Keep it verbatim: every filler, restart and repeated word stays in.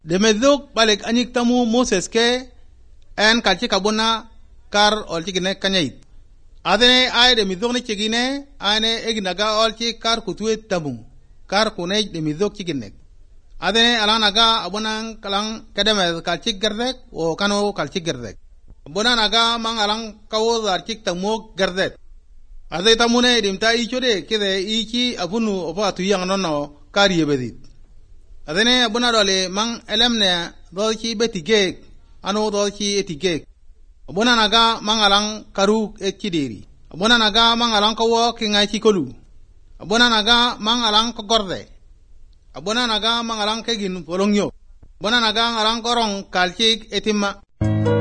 de medok balek anyik tamu Moses ke en kalchi kabuna kar olchi gine kanyait adene ay de midok ni chigine ane egnaga olchi kar kutwe tamu kar kunej de midok chigine adene alanaga abunan kalang kademe kalchi gerdek o kano kalchi gerdek abunan aga mang alang kawo zarchik tamu gerdet ade tamune dimta ichode kede ichi abunu opa tuyang nono kar yebedit adene abuna dole mang elemne dolchi betigek ano dolchi etigek abuna naga mang alang karu ekideri abuna naga mang alang kawo kingai chikolu abuna naga mang alang kogorde abuna naga mang alang kegin bolongyo abuna naga alang korong kalchik etimma